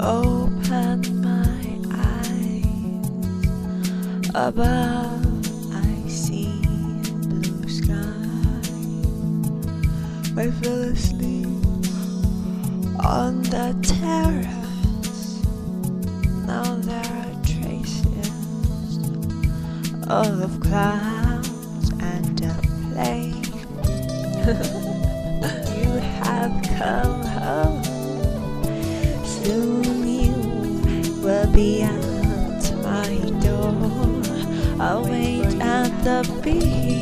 open my eyes. Above I see blue sky. I fell asleep on the terrace. Now there are traces of clouds and a plane. You have come home. Soon you will be at my door. I'll wait at the beach.